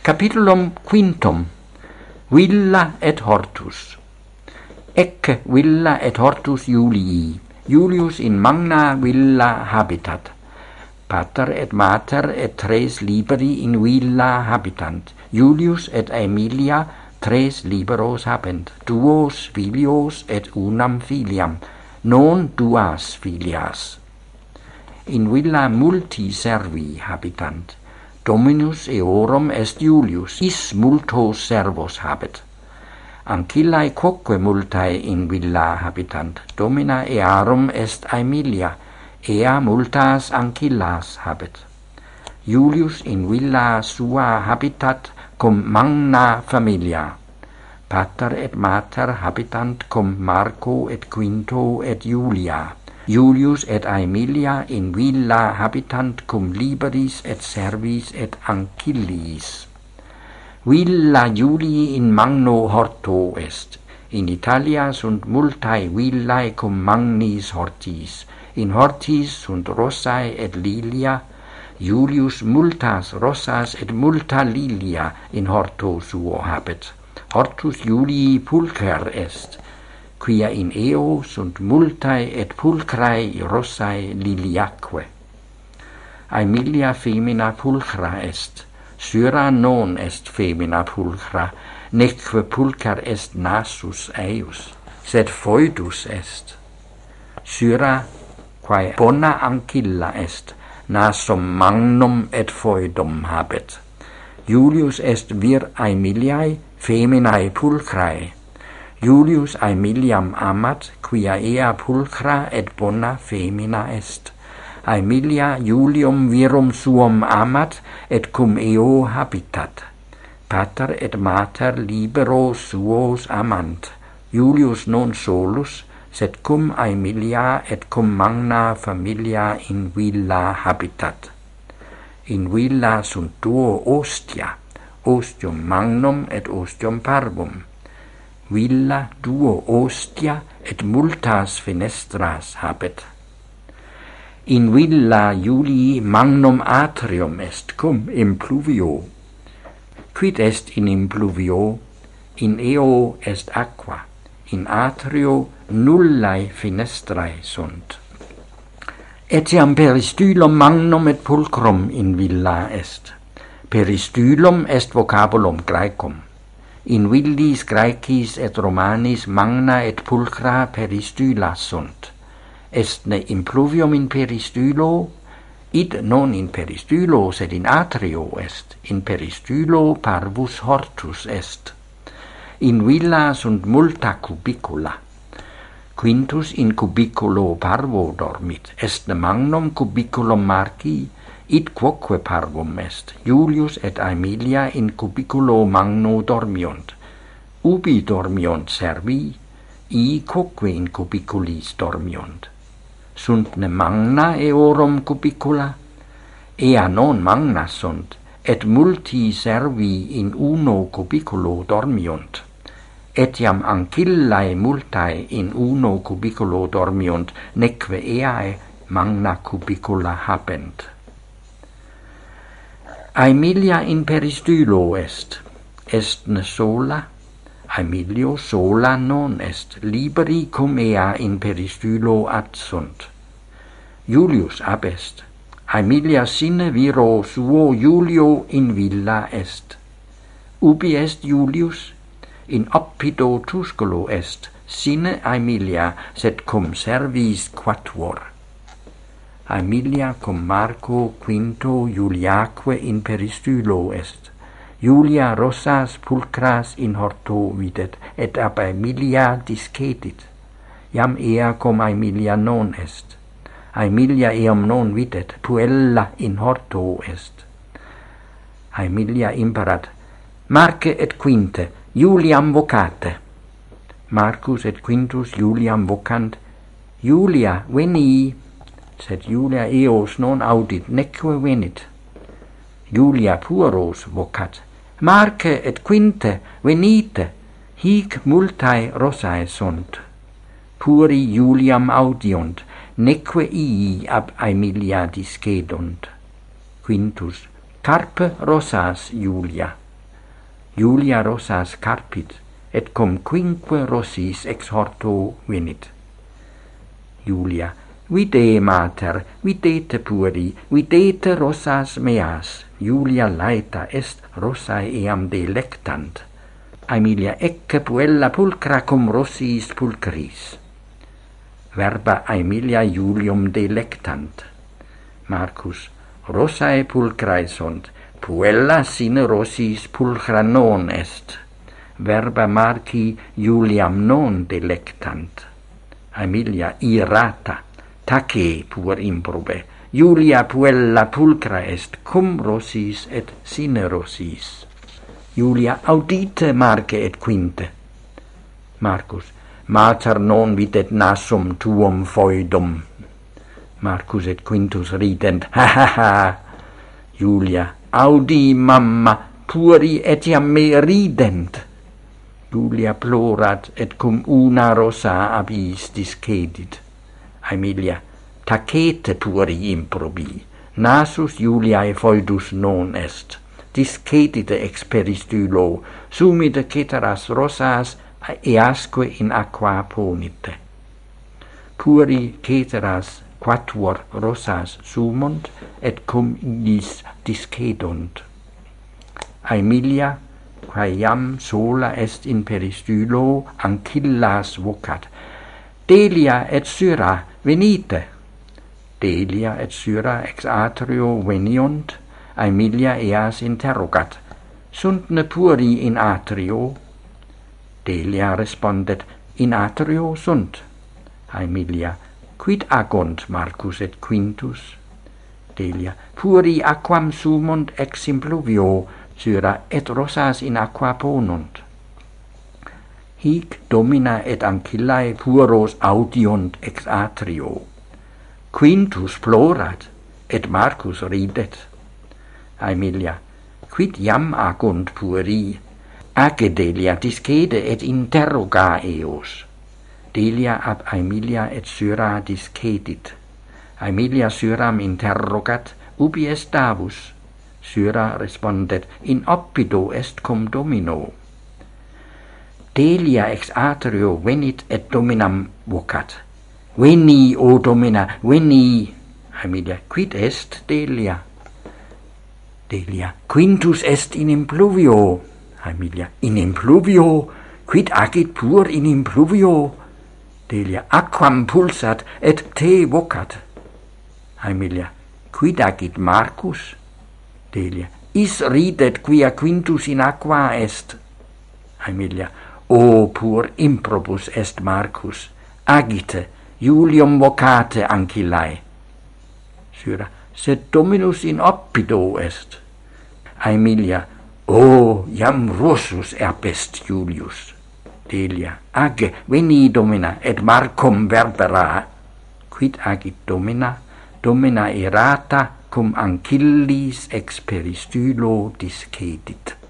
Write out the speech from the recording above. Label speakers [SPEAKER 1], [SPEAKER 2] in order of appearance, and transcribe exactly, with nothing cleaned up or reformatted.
[SPEAKER 1] Capitulum quintum. Villa et hortus. Ecce villa et hortus Julii. Julius in magna villa habitat. Pater et mater et tres liberi in villa habitant. Julius et Aemilia tres liberos habent, duos filios et unam filiam, non duas filias. In villa multi servi habitant. Dominus eorum est Julius, is multos servos habet. Ancillae quoque multae in villa habitant. Domina earum est Aemilia, ea multas ancillas habet. Julius in villa sua habitat cum magna familia. Pater et mater habitant cum Marco et Quinto et Julia. Julius et Aemilia in villa habitant cum liberis et servis et ancillis. Villa Julii in magno horto est. In Italia sunt multae villae cum magnis hortis. In hortis sunt rossae et lilia. Julius multas rossas et multa lilia in horto suo habet. Hortus Julii pulcher est, quia in eo sunt multae et pulcrae rossae liliaque. Aemilia femina pulchra est, Syra non est femina pulchra, neque pulcher est nasus eius, sed foedus est. Syra, quae bona ancilla est, nasum magnum et foedum habet. Julius est vir Aemiliae, feminae pulchrae. Julius Aemiliam amat, quia ea pulchra et bona femina est. Aemilia Julium virum suum amat, et cum eo habitat. Pater et mater libero suos amant. Julius non solus, sed cum Aemilia et cum magna familia in villa habitat. In villa sunt duo ostia, ostium magnum et ostium parvum. Villa duo ostia et multas fenestras habet. In villa Julii magnum atrium est cum impluvio. Quid est in impluvio? In eo est aqua. In atrio nullae fenestrae sunt. Etiam peristylum magnum et pulchrum in villa est. Peristylum est vocabulum Graecum. In villis Graecis et Romanis magna et pulchra peristyla sunt. Est ne impluvium in peristylo? Id non in peristylo, sed in atrio est. In peristylo parvus hortus est. In villa sunt multa cubicula. Quintus in cubiculo parvo dormit. Est ne magnum cubiculum Marci, id quoque parvum est. Julius et Aemilia in cubiculo magno dormiunt. Ubi dormiunt servi? I quoque in cubiculis dormiunt. Sunt ne magna eorum cubicula? Ea non magna sunt, et multi servi in uno cubiculo dormiunt. Etiam ancillae multae in uno cubiculo dormiunt, neque eae magna cubicula habent. Aemilia in peristylo est. Est ne sola? Aemilio sola non est. Liberi cum ea in peristylo ad sunt. Julius ab est. Aemilia sine viro suo Julio in villa est. Ubi est Julius? In oppido Tusculo est. Sine Aemilia, sed cum servis quatuor. Aemilia cum Marco Quinto Juliaque in peristylo est. Julia rossas pulchras in horto videt, et ab Aemilia discedit. Iam ea cum Aemilia non est. Aemilia eam non videt, puella in horto est. Aemilia imperat, Marce et Quinte, Juliam vocate. Marcus et Quintus Juliam vocant, Julia, veni, sed Julia eos non audit, neque venit. Julia pueros vocat, Marce et Quinte, venite, hic multae rossae sunt. Puri Juliam audiunt, neque ii ab Aemilia discedunt. Quintus, carpe rossas Julia. Julia rosas carpit, et cum quinque rossis ex horto venit. Julia, vide mater, videte puri, videte rosas meas. Julia laeta est rosae eam delectant. Aemilia ecce puella pulcra cum rossis pulchris. Verba Aemilia Julium delectant. Marcus, rosae pulchrae sunt, puella sine rossis pulchra non est. Verba Marci Juliam non delectant. Aemilia irata, tace pur improbe. Julia puella pulcra est cum rossis et sine rossis. Julia audite Marce et Quinte. Marcus, mater non videt nasum tuum foedum. Marcus et Quintus rident, ha ha ha. Julia, audi mamma, puri etiam me rident. Julia plorat et cum una rosa abis discedit. Aemilia, tacete puri improbi, nasus Juliae foedus non est. Discedite ex peristylo, sumite ceteras rosas easque in aqua ponite. Puri ceteras quatuor rosas sumunt, et cum illis discedunt. Aemilia, quae iam sola est in peristylo, ancillas vocat. Delia et Syra, venite. Delia et Syra ex atrio veniunt. Aemilia eas interrogat, sunt ne puri in atrio? Delia respondet, in atrio sunt. Aemilia, quid agunt Marcus et Quintus? Delia, puri aquam sumunt ex impluvio, Syra, et rosas in aqua ponunt. Hic domina et ancillae puros audiunt ex atrio. Quintus plorat, et Marcus ridet. Aemilia, quid iam agunt puri? Age Delia discede et interroga eos. Delia ab Aemilia et Syra discedit. Aemilia Syram interrogat, ubi est Davus? Syra respondet, in oppido est cum Domino. Delia ex atrio venit et Dominam vocat. Veni, o Domina, veni. Aemilia, quid est Delia? Delia, Quintus est in impluvio. Aemilia, in impluvio? Quid agit pur in impluvio? Delia, aquam pulsat et te vocat. Aemilia, quid agit Marcus? Delia, is ridet quia Quintus in aqua est. Aemilia, o pur improbus est Marcus. Agite, Julium vocate ancillae. Syra, sed Dominus in oppido est. Aemilia, o iam rossus erbest Julius. Delia, age, veni Domina, et Marcum verbera. Quid agit Domina? Domina errata cum ancillis ex peristylo discedit.